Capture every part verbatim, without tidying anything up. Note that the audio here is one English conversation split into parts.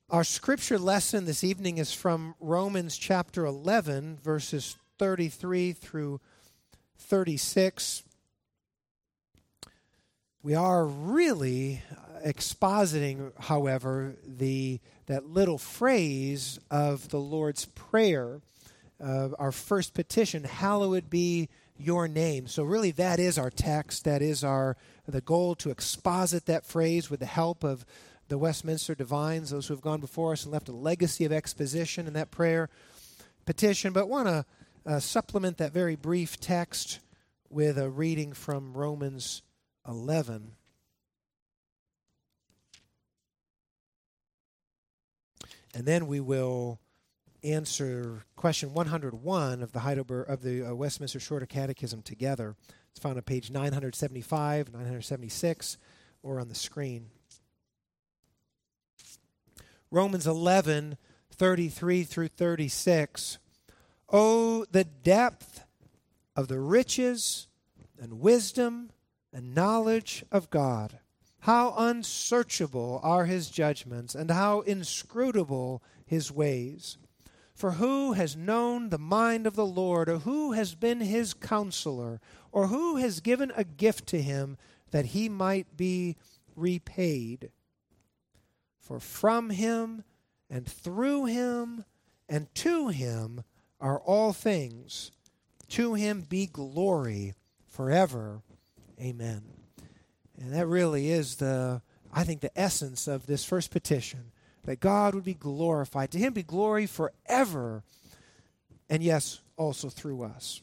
Our scripture lesson this evening is from Romans chapter eleven, verses thirty-three through thirty-six. We are really expositing, however, the that little phrase of the Lord's Prayer, uh, our first petition, hallowed be your name. So really that is our text, that is our the goal, to exposit that phrase with the help of the Westminster Divines, those who have gone before us and left a legacy of exposition in that prayer petition. But want to uh, supplement that very brief text with a reading from Romans eleven. And then we will answer question one hundred one of the Heidelberg of the uh, Westminster Shorter Catechism together. It's found on page nine seventy-five, nine seventy-six, or on the screen. Romans eleven, thirty-three through thirty-six. Oh, the depth of the riches and wisdom and knowledge of God. How unsearchable are his judgments, and how inscrutable his ways. For who has known the mind of the Lord, or who has been his counselor, or who has given a gift to him that he might be repaid? For from him and through him and to him are all things. To him be glory forever. Amen. And that really is the, I think, the essence of this first petition, that God would be glorified. To him be glory forever, and yes, also through us.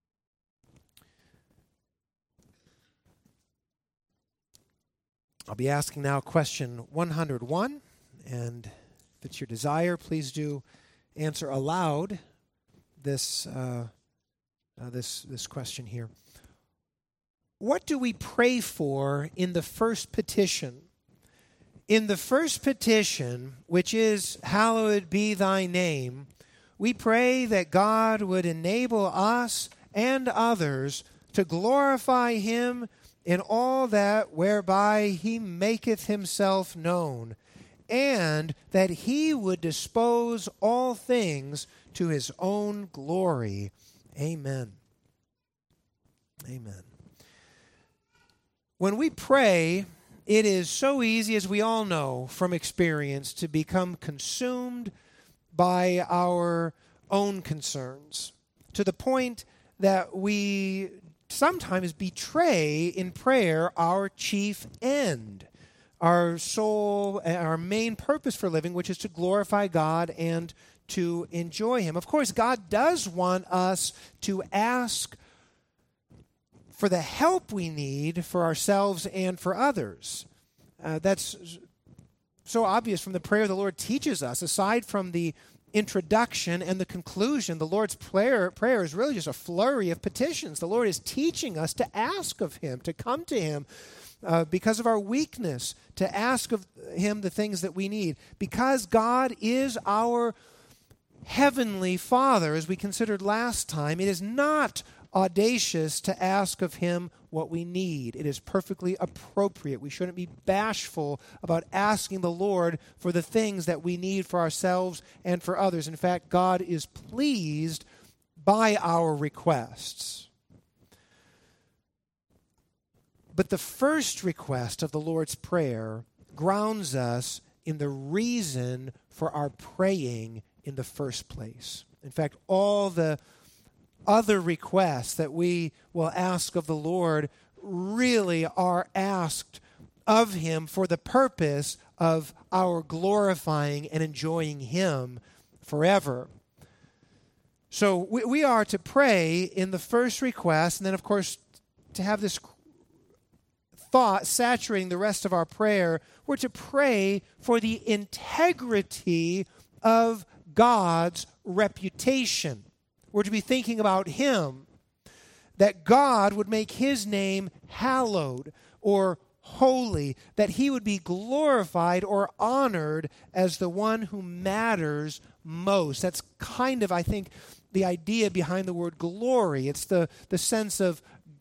I'll be asking now question one hundred one, and if it's your desire, please do answer aloud this uh, uh, this this question here. What do we pray for in the first petition? In the first petition, which is, hallowed be thy name, we pray that God would enable us and others to glorify him in all that whereby he maketh himself known, and that he would dispose all things to his own glory. Amen. Amen. When we pray, it is so easy, as we all know from experience, to become consumed by our own concerns, to the point that we sometimes betray in prayer our chief end, our soul, our main purpose for living, which is to glorify God and to enjoy him. Of course, God does want us to ask for the help we need for ourselves and for others. Uh, that's so obvious from the prayer the Lord teaches us. Aside from the introduction and the conclusion, the Lord's prayer, prayer is really just a flurry of petitions. The Lord is teaching us to ask of him, to come to him uh, because of our weakness, to ask of him the things that we need. Because God is our heavenly Father, as we considered last time, it is not audacious to ask of him what we need. It is perfectly appropriate. We shouldn't be bashful about asking the Lord for the things that we need for ourselves and for others. In fact, God is pleased by our requests. But the first request of the Lord's Prayer grounds us in the reason for our praying in the first place. In fact, all the other requests that we will ask of the Lord really are asked of him for the purpose of our glorifying and enjoying him forever. So we, we are to pray in the first request, and then, of course, to have this thought saturating the rest of our prayer, we're to pray for the integrity of God's reputation. We're to be thinking about him, that God would make his name hallowed or holy, that he would be glorified or honored as the one who matters most. That's kind of, I think, the idea behind the word glory. It's the, the sense of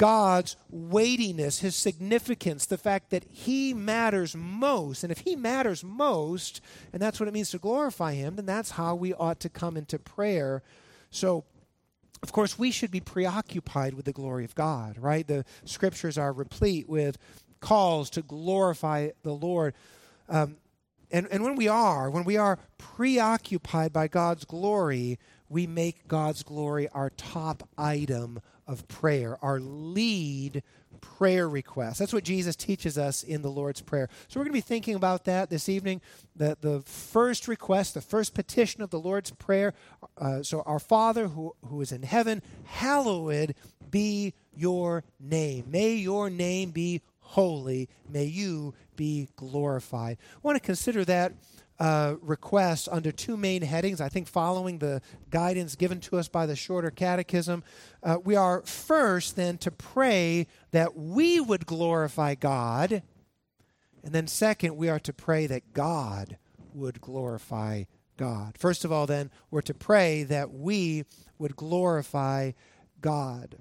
God's weightiness, his significance, the fact that he matters most. And if he matters most, and that's what it means to glorify him, then that's how we ought to come into prayer. So, of course, we should be preoccupied with the glory of God, right? The scriptures are replete with calls to glorify the Lord. Um, and, and when we are, when we are preoccupied by God's glory, we make God's glory our top item of prayer, our lead prayer request. That's what Jesus teaches us in the Lord's Prayer. So we're going to be thinking about that this evening. The, the first request, the first petition of the Lord's Prayer. Uh, so our Father who, who is in heaven, hallowed be your name. May your name be holy. May you be glorified. I want to consider that Uh, request under two main headings. I think following the guidance given to us by the Shorter Catechism, uh, we are first then to pray that we would glorify God, and then second, we are to pray that God would glorify God. First of all, then, we're to pray that we would glorify God.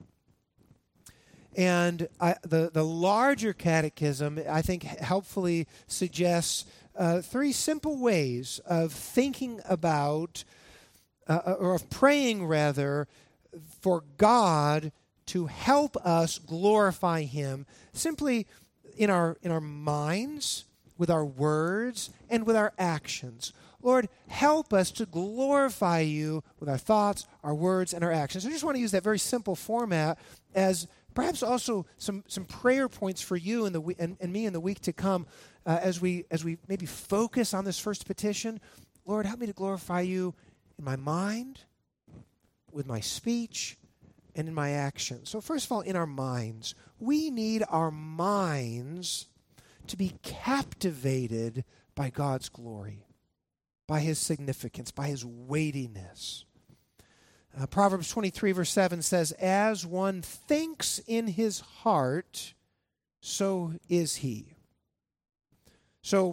And I, the, the larger catechism, I think, helpfully suggests Uh, three simple ways of thinking about, uh, or of praying rather, for God to help us glorify him simply in our in our minds, with our words, and with our actions. Lord, help us to glorify you with our thoughts, our words, and our actions. I just want to use that very simple format as perhaps also some, some prayer points for you and, the, and, and me in the week to come uh, as we as we maybe focus on this first petition. Lord, help me to glorify you in my mind, with my speech, and in my actions. So first of all, in our minds. We need our minds to be captivated by God's glory, by his significance, by his weightiness. Uh, Proverbs twenty-three, verse seven says, as one thinks in his heart, so is he. So,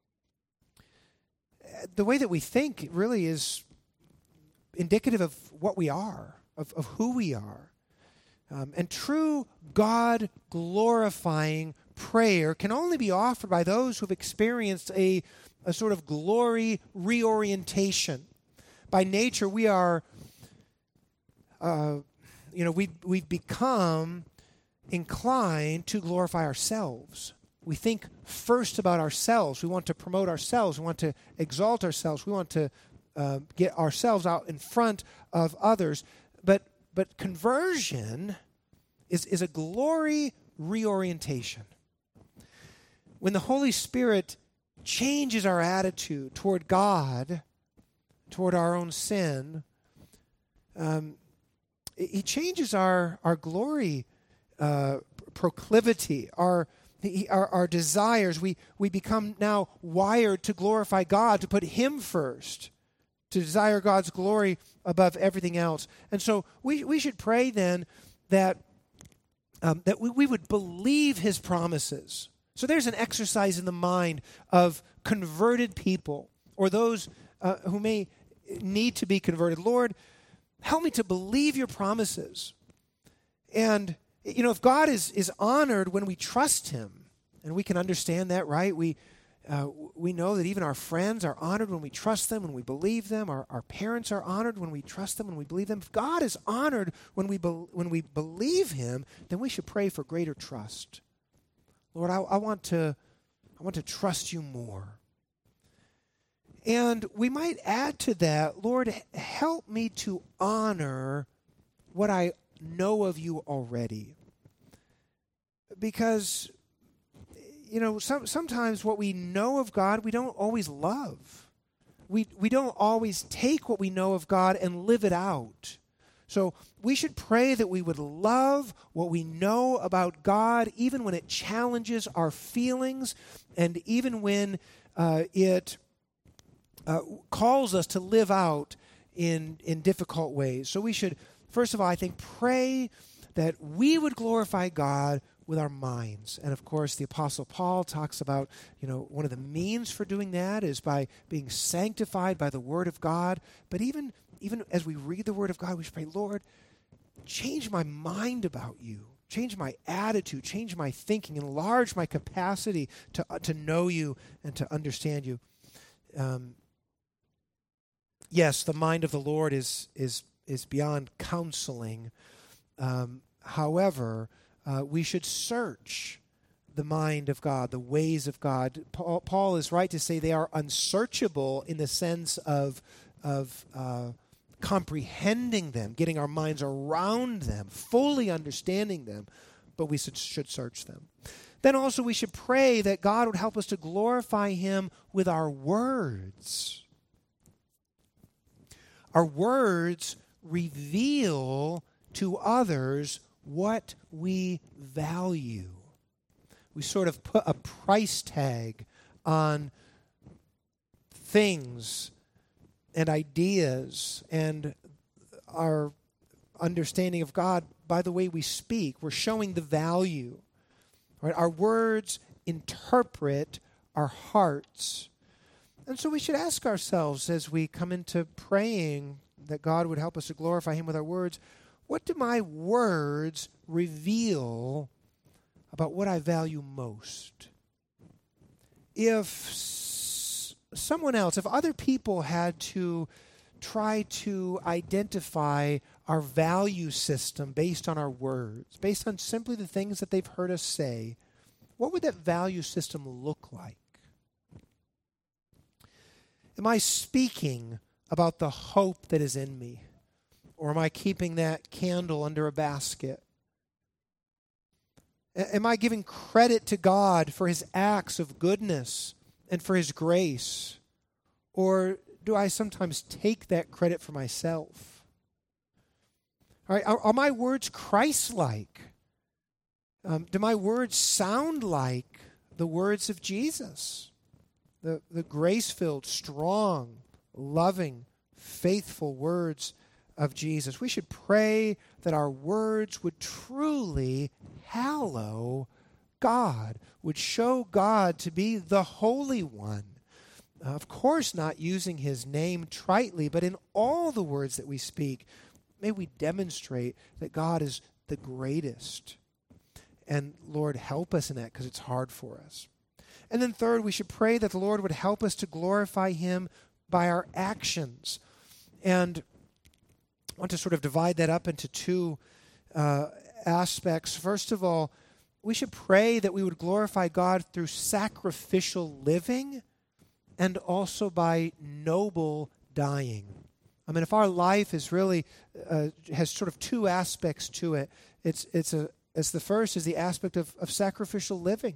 uh, the way that we think really is indicative of what we are, of, of who we are. Um, and true God-glorifying prayer can only be offered by those who have experienced a, a sort of glory reorientation. By nature, we are... Uh, you know, we, we've become inclined to glorify ourselves. We think first about ourselves. We want to promote ourselves. We want to exalt ourselves. We want to uh, get ourselves out in front of others. But but conversion is, is a glory reorientation. When the Holy Spirit changes our attitude toward God, toward our own sin, um, he changes our, our glory uh, proclivity, our, our our desires. We, we become now wired to glorify God, to put him first, to desire God's glory above everything else. And so we, we should pray then that, um, that we, we would believe his promises. So there's an exercise in the mind of converted people or those uh, who may need to be converted. Lord, help me to believe your promises. And, you know, if God is, is honored when we trust him, and we can understand that, right? We uh, we know that even our friends are honored when we trust them, when we believe them. Our, our parents are honored when we trust them, when we believe them. If God is honored when we be, when we believe him, then we should pray for greater trust. Lord, I, I want to I want to trust you more. And we might add to that, Lord, help me to honor what I know of you already. Because, you know, some, sometimes what we know of God, we don't always love. We, we don't always take what we know of God and live it out. So we should pray that we would love what we know about God, even when it challenges our feelings and even when uh, it... Uh, calls us to live out in in difficult ways. So we should, first of all, I think, pray that we would glorify God with our minds. And of course, the Apostle Paul talks about, you know, one of the means for doing that is by being sanctified by the Word of God. But even, even as we read the Word of God, we should pray, Lord, change my mind about you. change my attitude, change my thinking, enlarge my capacity to uh, to know you and to understand you. Um, yes, the mind of the Lord is is is beyond counseling. Um, however, uh, we should search the mind of God, the ways of God. Paul, Paul is right to say they are unsearchable in the sense of of uh, comprehending them, getting our minds around them, fully understanding them, but we should, should search them. Then also we should pray that God would help us to glorify Him with our words. Our words reveal to others what we value. We sort of put a price tag on things and ideas and our understanding of God by the way we speak. We're showing the value. Right? Our words interpret our hearts. And so we should ask ourselves as we come into praying that God would help us to glorify Him with our words, what do my words reveal about what I value most? If s- someone else, if other people had to try to identify our value system based on our words, based on simply the things that they've heard us say, what would that value system look like? Am I speaking about the hope that is in me? Or am I keeping that candle under a basket? A- am I giving credit to God for His acts of goodness and for His grace? Or do I sometimes take that credit for myself? All right, are, are my words Christ-like? Um, do my words sound like the words of Jesus? The, the grace-filled, strong, loving, faithful words of Jesus. We should pray that our words would truly hallow God, would show God to be the Holy One. Uh, of course, not using His name tritely, but in all the words that we speak, may we demonstrate that God is the greatest. And Lord, help us in that because it's hard for us. And then third, we should pray that the Lord would help us to glorify Him by our actions. And I want to sort of divide that up into two uh, aspects. First of all, we should pray that we would glorify God through sacrificial living and also by noble dying. I mean, if our life is really uh, has sort of two aspects to it, it's it's a it's the first is the aspect of, of sacrificial living.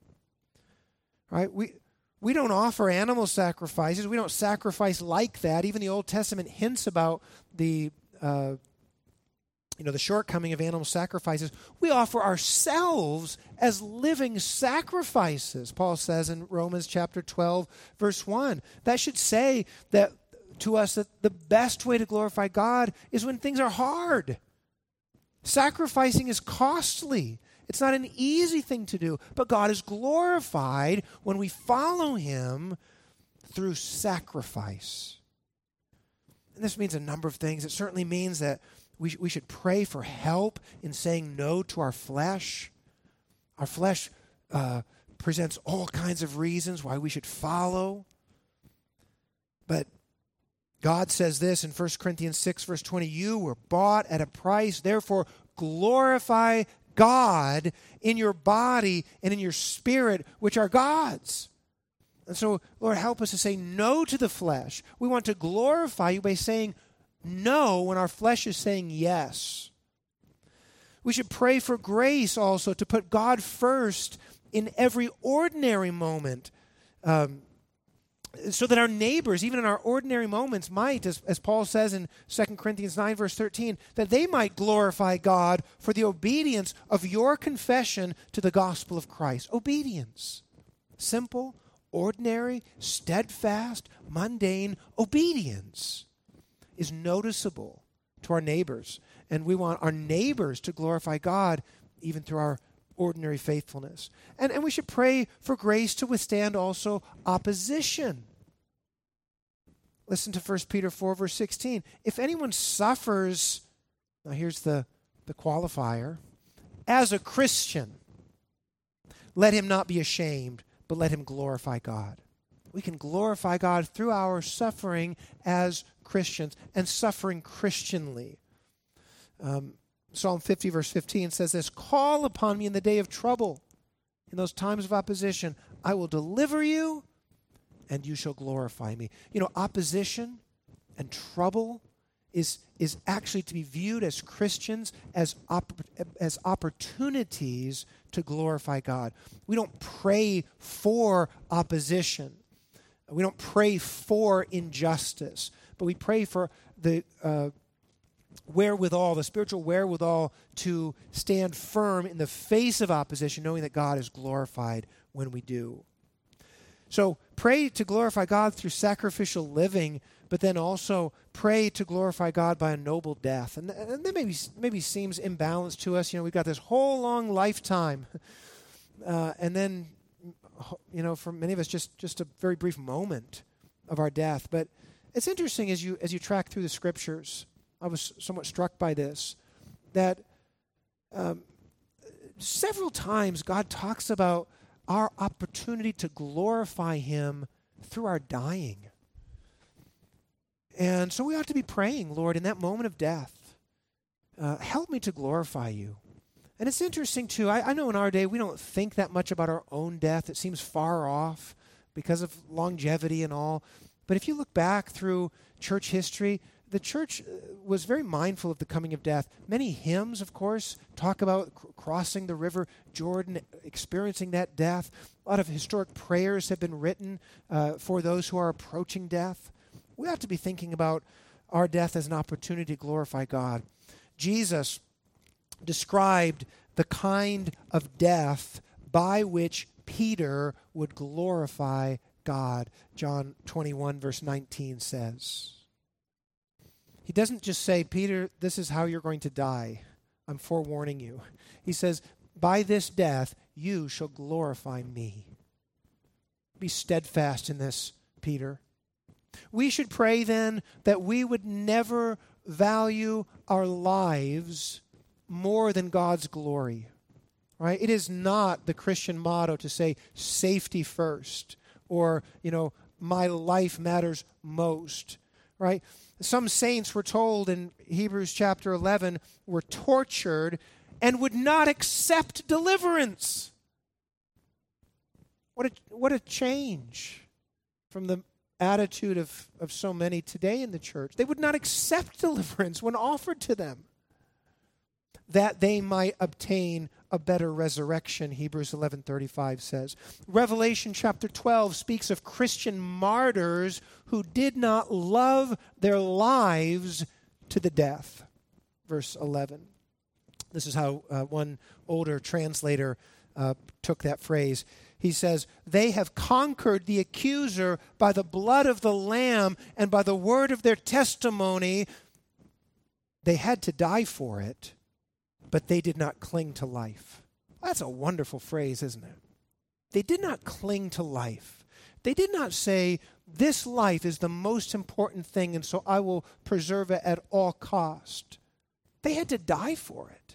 Right? We we don't offer animal sacrifices. We don't sacrifice like that. Even the Old Testament hints about the uh, you know the shortcoming of animal sacrifices. We offer ourselves as living sacrifices. Paul says in Romans chapter twelve, verse one. That should say that to us that the best way to glorify God is when things are hard. Sacrificing is costly. It's not an easy thing to do, but God is glorified when we follow Him through sacrifice. And this means a number of things. It certainly means that we, sh- we should pray for help in saying no to our flesh. Our flesh uh, presents all kinds of reasons why we should follow. But God says this in First Corinthians six, verse twenty, you were bought at a price, therefore glorify God in your body and in your spirit, which are God's. And so, Lord, help us to say no to the flesh. We want to glorify you by saying no when our flesh is saying yes. We should pray for grace also to put God first in every ordinary moment, um, so that our neighbors, even in our ordinary moments, might, as, as Paul says in Second Corinthians nine, verse thirteen, that they might glorify God for the obedience of your confession to the gospel of Christ. Obedience. Simple, ordinary, steadfast, mundane obedience is noticeable to our neighbors. And we want our neighbors to glorify God even through our ordinary faithfulness. And, and we should pray for grace to withstand also opposition. Listen to First Peter four, verse sixteen. If anyone suffers, now here's the, the qualifier, as a Christian, let him not be ashamed, but let him glorify God. We can glorify God through our suffering as Christians and suffering Christianly. Um, Psalm fifty, verse fifteen says this, call upon me in the day of trouble. In those times of opposition, I will deliver you and you shall glorify me. You know, opposition and trouble is, is actually to be viewed as Christians as, op- as opportunities to glorify God. We don't pray for opposition. We don't pray for injustice, but we pray for the uh, wherewithal, the spiritual wherewithal to stand firm in the face of opposition, knowing that God is glorified when we do. So pray to glorify God through sacrificial living, but then also pray to glorify God by a noble death. And, and that maybe, maybe seems imbalanced to us. You know, we've got this whole long lifetime, uh, and then, you know, for many of us, just, just a very brief moment of our death. But it's interesting as you as you track through the Scriptures, I was somewhat struck by this, that um, several times God talks about our opportunity to glorify Him through our dying. And so we ought to be praying, Lord, in that moment of death, uh, help me to glorify you. And it's interesting, too, I, I know in our day we don't think that much about our own death. It seems far off because of longevity and all. But if you look back through church history, the church was very mindful of the coming of death. Many hymns, of course, talk about cr- crossing the river Jordan, experiencing that death. A lot of historic prayers have been written uh, for those who are approaching death. We ought to be thinking about our death as an opportunity to glorify God. Jesus described the kind of death by which Peter would glorify God. John twenty-one, verse nineteen says. He doesn't just say, Peter, this is how you're going to die. I'm forewarning you. He says, by this death, you shall glorify me. Be steadfast in this, Peter. We should pray then that we would never value our lives more than God's glory. Right? It is not the Christian motto to say safety first or, you know, my life matters most. Right? Some saints were told in Hebrews chapter eleven were tortured and would not accept deliverance. What a, what a change from the attitude of, of so many today in the church. They would not accept deliverance when offered to them, that they might obtain a better resurrection, Hebrews eleven thirty-five says. Revelation chapter twelve speaks of Christian martyrs who did not love their lives to the death. Verse eleven. This is how uh, one older translator uh, took that phrase. He says, they have conquered the accuser by the blood of the Lamb and by the word of their testimony. They had to die for it, but they did not cling to life. That's a wonderful phrase, isn't it? They did not cling to life. They did not say, this life is the most important thing, and so I will preserve it at all cost. They had to die for it.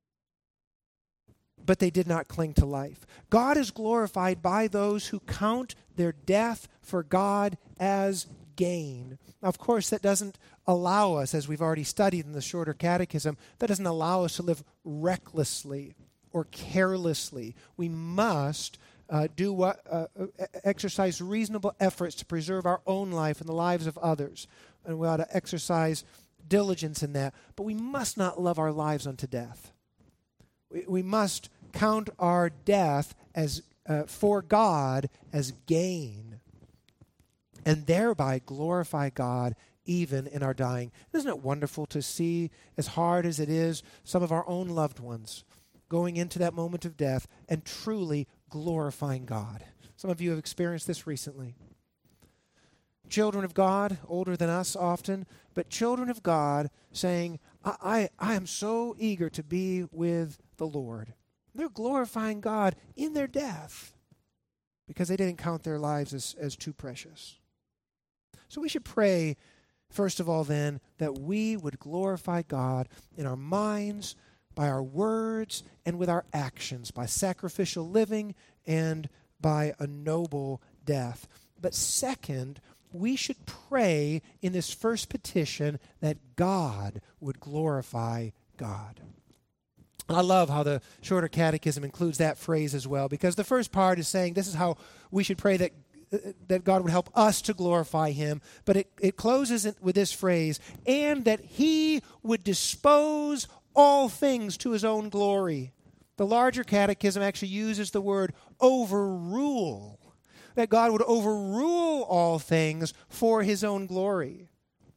But they did not cling to life. God is glorified by those who count their death for God as gain. Now, of course, that doesn't allow us, as we've already studied in the shorter catechism, that doesn't allow us to live recklessly or carelessly. We must uh, do what uh, exercise reasonable efforts to preserve our own life and the lives of others, and we ought to exercise diligence in that. But we must not love our lives unto death. We, we must count our death as uh, for God as gain, and thereby glorify God even in our dying. Isn't it wonderful to see, as hard as it is, some of our own loved ones going into that moment of death and truly glorifying God? Some of you have experienced this recently. Children of God, older than us often, but children of God saying, I, I, I am so eager to be with the Lord. They're glorifying God in their death because they didn't count their lives as, as too precious. So we should pray, first of all then, that we would glorify God in our minds, by our words and with our actions, by sacrificial living and by a noble death. But second, we should pray in this first petition that God would glorify God. I love how the Shorter Catechism includes that phrase as well, because the first part is saying this is how we should pray that that God would help us to glorify him, but it, it closes it with this phrase, and that he would dispose all things to his own glory. The larger catechism actually uses the word overrule, that God would overrule all things for his own glory.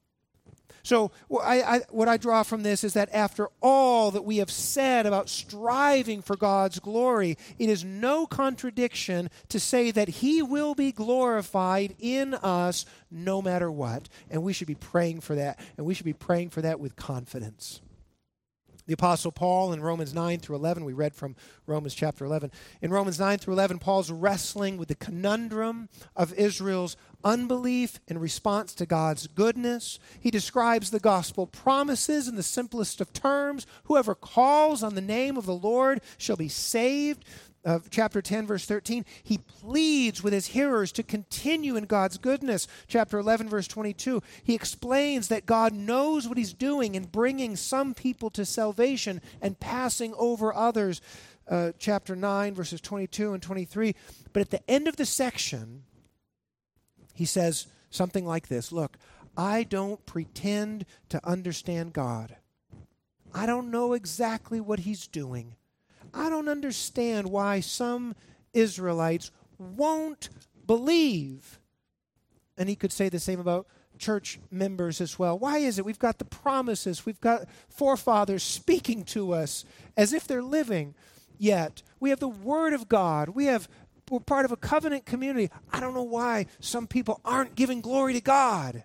So I, I, what I draw from this is that after all that we have said about striving for God's glory, it is no contradiction to say that he will be glorified in us no matter what. And we should be praying for that. And we should be praying for that with confidence. The Apostle Paul in Romans nine through eleven, we read from Romans chapter eleven. In Romans nine through eleven, Paul's wrestling with the conundrum of Israel's unbelief in response to God's goodness. He describes the gospel promises in the simplest of terms. Whoever calls on the name of the Lord shall be saved. Uh, chapter ten, verse thirteen, he pleads with his hearers to continue in God's goodness. Chapter eleven, verse twenty-two, he explains that God knows what he's doing in bringing some people to salvation and passing over others. Uh, chapter nine, verses twenty-two and twenty-three. But at the end of the section, he says something like this. Look, I don't pretend to understand God. I don't know exactly what he's doing. I don't understand why some Israelites won't believe. And he could say the same about church members as well. Why is it we've got the promises, we've got forefathers speaking to us as if they're living, yet we have the Word of God, we have, we're part of a covenant community. I don't know why some people aren't giving glory to God.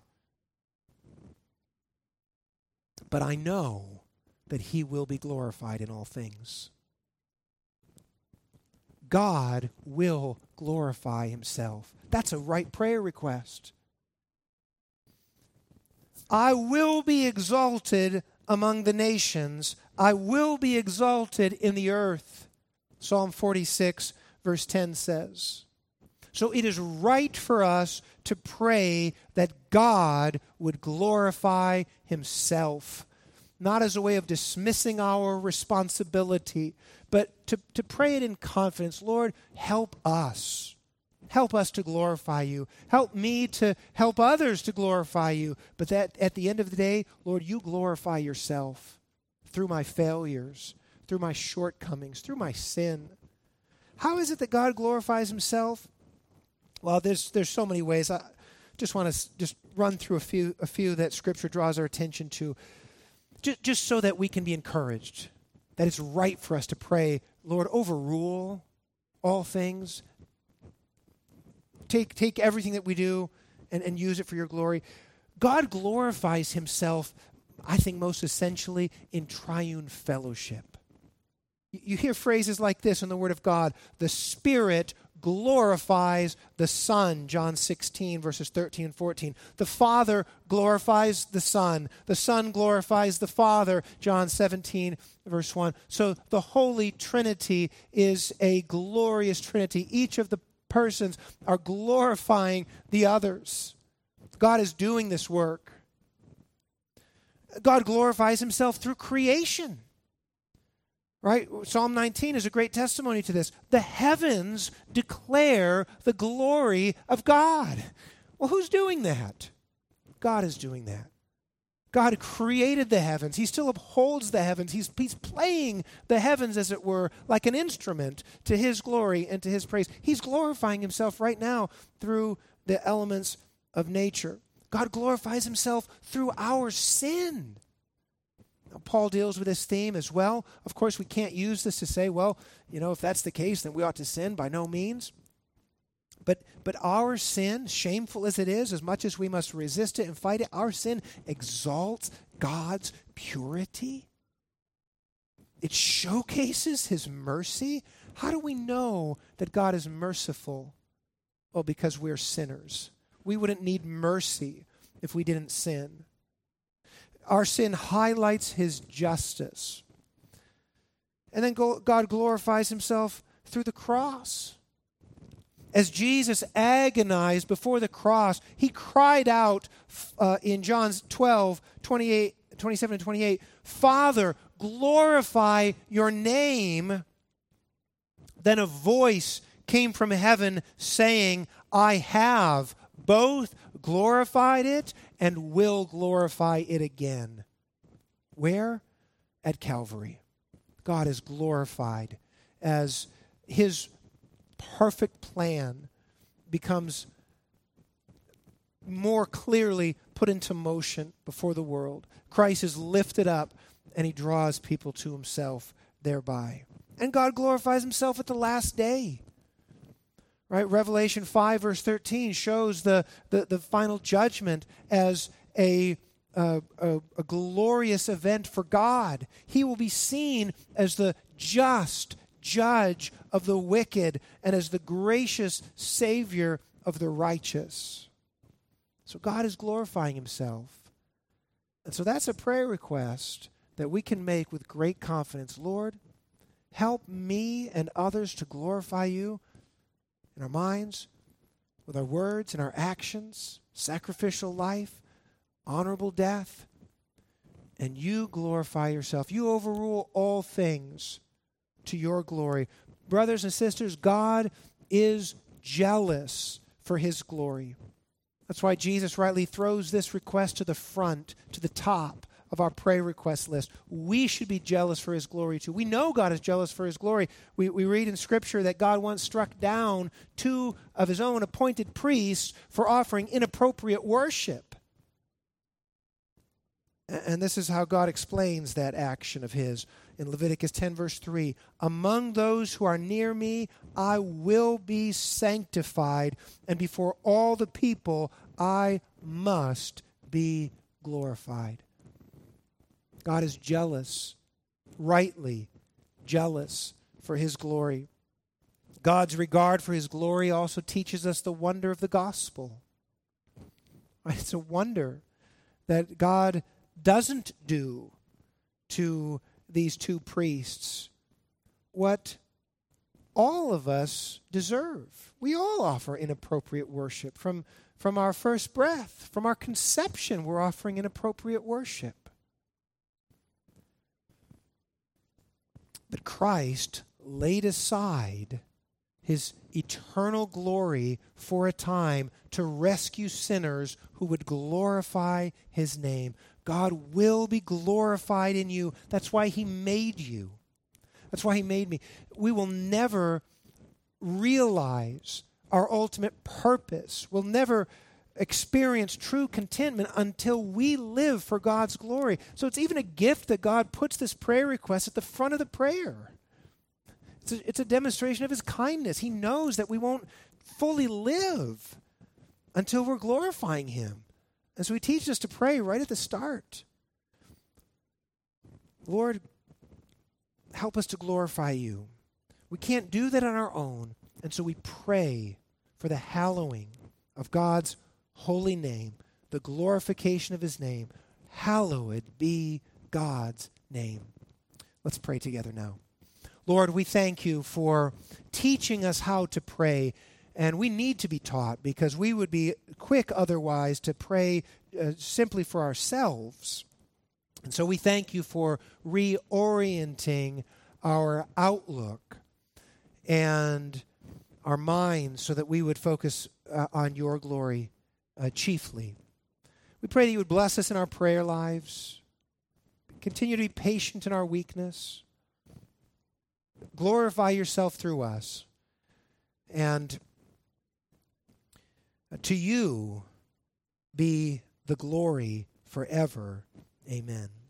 But I know that he will be glorified in all things. God will glorify himself. That's a right prayer request. I will be exalted among the nations. I will be exalted in the earth. Psalm forty-six, verse ten says. So it is right for us to pray that God would glorify himself, not as a way of dismissing our responsibility, but to, to pray it in confidence. Lord, help us. Help us to glorify you. Help me to help others to glorify you. But that at the end of the day, Lord, you glorify yourself through my failures, through my shortcomings, through my sin. How is it that God glorifies himself? Well, there's there's so many ways. I just want to just run through a few a few that Scripture draws our attention to, just, just so that we can be encouraged, that it's right for us to pray, Lord, overrule all things. Take, take everything that we do and, and use it for your glory. God glorifies himself, I think most essentially, in triune fellowship. You, you hear phrases like this in the Word of God. The Spirit glorifies the Son, John sixteen, verses thirteen and fourteen. The Father glorifies the Son. The Son glorifies the Father, John seventeen, verse one. So the Holy Trinity is a glorious Trinity. Each of the persons are glorifying the others. God is doing this work. God glorifies himself through creation. Right? Psalm nineteen is a great testimony to this. The heavens declare the glory of God. Well, who's doing that? God is doing that. God created the heavens. He still upholds the heavens. He's, he's playing the heavens, as it were, like an instrument to his glory and to his praise. He's glorifying himself right now through the elements of nature. God glorifies himself through our sin. Paul deals with this theme as well. Of course, we can't use this to say, well, you know, if that's the case, then we ought to sin. By no means. But but our sin, shameful as it is, as much as we must resist it and fight it, our sin exalts God's purity. It showcases his mercy. How do we know that God is merciful? Well, because we're sinners. We wouldn't need mercy if we didn't sin. Our sin highlights his justice. And then God glorifies himself through the cross. As Jesus agonized before the cross, he cried out uh, in John twelve, twenty-eight, twenty-seven and twenty-eight, Father, glorify your name. Then a voice came from heaven saying, I have both glorified it and will glorify it again. Where? At Calvary. God is glorified as his perfect plan becomes more clearly put into motion before the world. Christ is lifted up and he draws people to himself thereby. And God glorifies himself at the last day. Right? Revelation five verse thirteen shows the, the, the final judgment as a A, a, a glorious event for God. He will be seen as the just judge of the wicked and as the gracious Savior of the righteous. So God is glorifying himself. And so that's a prayer request that we can make with great confidence. Lord, help me and others to glorify you in our minds, with our words and our actions, sacrificial life, honorable death, and you glorify yourself. You overrule all things to your glory. Brothers and sisters, God is jealous for his glory. That's why Jesus rightly throws this request to the front, to the top of our prayer request list. We should be jealous for his glory too. We know God is jealous for his glory. We, we read in Scripture that God once struck down two of his own appointed priests for offering inappropriate worship. And this is how God explains that action of his in Leviticus ten, verse three. Among those who are near me, I will be sanctified, and before all the people, I must be glorified. God is jealous, rightly jealous for his glory. God's regard for his glory also teaches us the wonder of the gospel. It's a wonder that God doesn't do to these two priests what all of us deserve. We all offer inappropriate worship. From, from our first breath, from our conception, we're offering inappropriate worship. But Christ laid aside his eternal glory for a time to rescue sinners who would glorify his name. God will be glorified in you. That's why he made you. That's why he made me. We will never realize our ultimate purpose. We'll never experience true contentment until we live for God's glory. So it's even a gift that God puts this prayer request at the front of the prayer. It's a, it's a demonstration of his kindness. He knows that we won't fully live until we're glorifying him. And so he teaches us to pray right at the start. Lord, help us to glorify you. We can't do that on our own. And so we pray for the hallowing of God's holy name, the glorification of his name. Hallowed be God's name. Let's pray together now. Lord, we thank you for teaching us how to pray. And we need to be taught because we would be quick otherwise to pray uh, simply for ourselves. And so we thank you for reorienting our outlook and our minds so that we would focus uh, on your glory uh, chiefly. We pray that you would bless us in our prayer lives. Continue to be patient in our weakness. Glorify yourself through us. And to you be the glory forever. Amen.